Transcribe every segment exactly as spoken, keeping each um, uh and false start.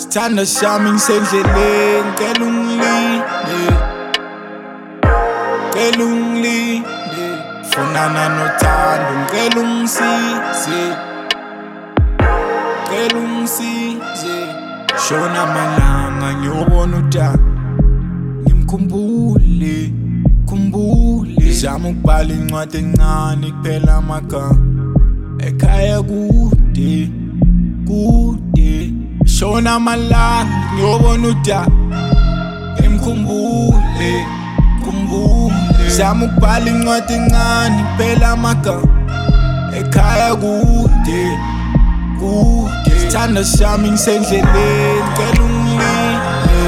Sithanda sami ngisendleleni, ngicela ungilinde, ngicela ungilinde. Funana nothando, ngicela ungisize, ngicela ungisize. Shona amalanga ngiyobona uThando, ngimkhumbule, khumbule. Zama ukubhala incwadi encane kuphela amagama, ekhaya kude, kude. Shona amalanga ngiyobona uThando, ngimkhumbule, khumbule. Zama ukubhala incwadi encane kuphela amagama, ekhaya kude, kude. Sithanda sami ngisendleleni, ngicela ungilinde,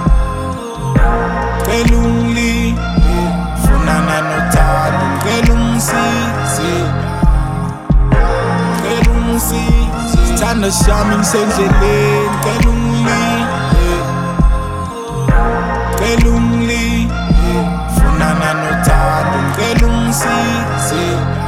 ngicela ungilinde. Funana nothando, ngicela ungisize, ngicela ungisize. Sithanda sami ngisendleleni, ngicela ungilinde, ngicela ungilinde. Funana nothando, ngicela ungisize,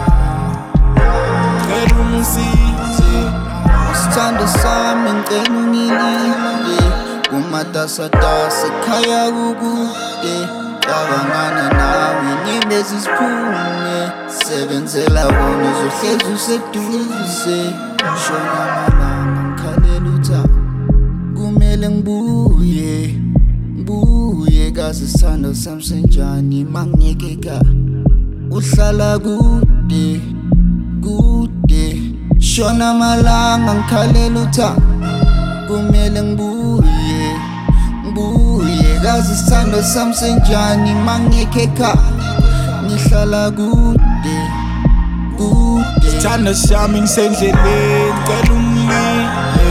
ngicela ungisize. Sithando sami ngicela ungilinde, kumatasatasa ekhaya kukude. Cabangana nawe nyembezi siphume, sebenzela wona uzohlezi useduze. Shona amalanga ngikhalela uThando, kumele ngibuye, ngibuye. Kazi sithando sami senjani mangiyeke ekhaya, uhlala kude, kude. Shona amalanga ngikhalela uThando, kumele ngibuye, ngibuye. Kazi sithando sami senjani mangiyeke ekhaya, ngihlala kude, kude. Sithanda sami ngisendleleni, ngicela ungilinde,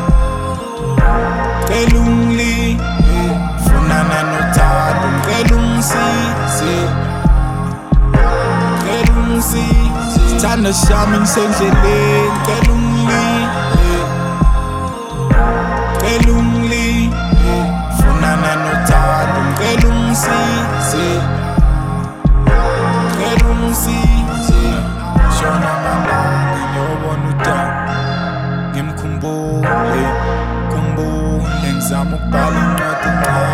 ngicela ungilinde. Funana nothando, ngicela ungisize, ngicela ungisize. Sithanda sami ngisendleleni, ngicela ungilinde, ngicela ungilinde. Funana nothando, ngicela ungisize, ngicela ungisize. Shona amalanga ngiyobona uThando, ngimkhumbule, khumbule. Ngizama ukubhala incwadi encane